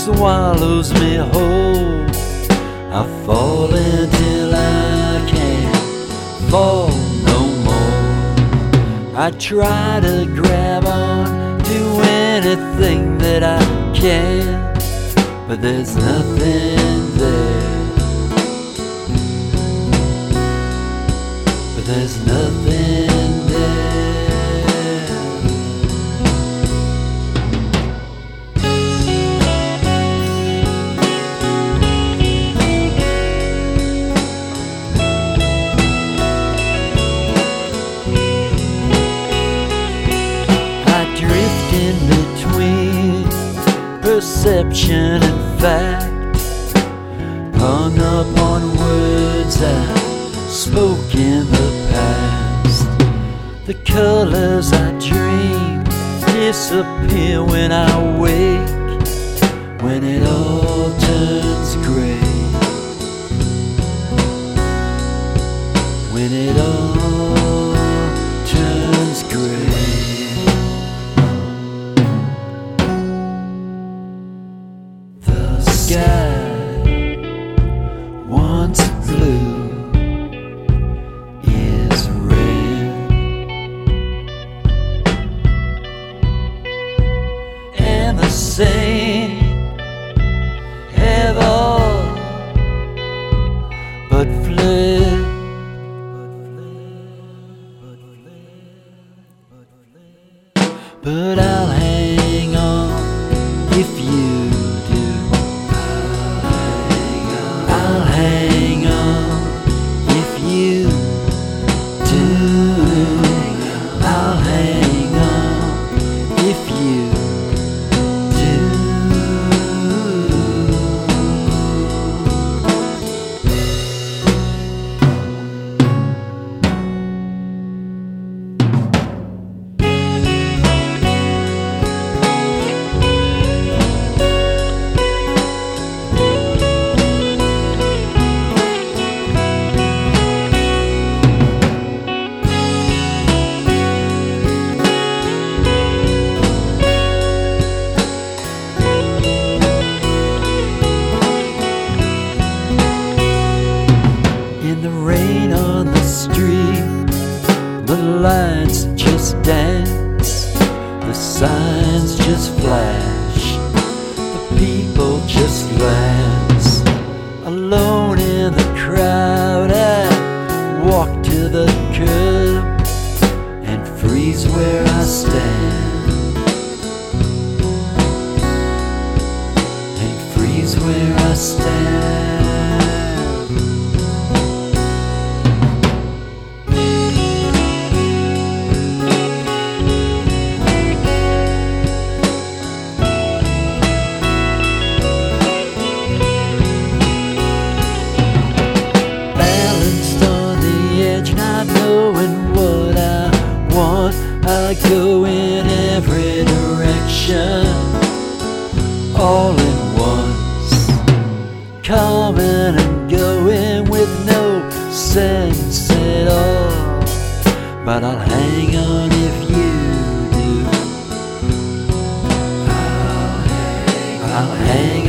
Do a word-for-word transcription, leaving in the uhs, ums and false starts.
swallows me whole. I fall until I can't fall no more. I try to grab on to anything that I can, but there's nothing there. But there's nothing there. In between perception and fact, hung up on words I spoke in the past. The colors I dream disappear when I wake, when it all turns gray, when it all turns gray. Sky, once blue, is red, and the same have all but fled. But I'll hang on if you do. I'll hang on if you do. I'll hang on if you do. In the rain on the street, the lights just dance, the signs just flash, the people just glance. Alone in the crowd, I walk to the curb and freeze where I stand, and freeze where I stand. Not knowing what I want, I go in every direction, all at once, coming and going with no sense at all. But I'll hang on if you do. I'll hang, I'll hang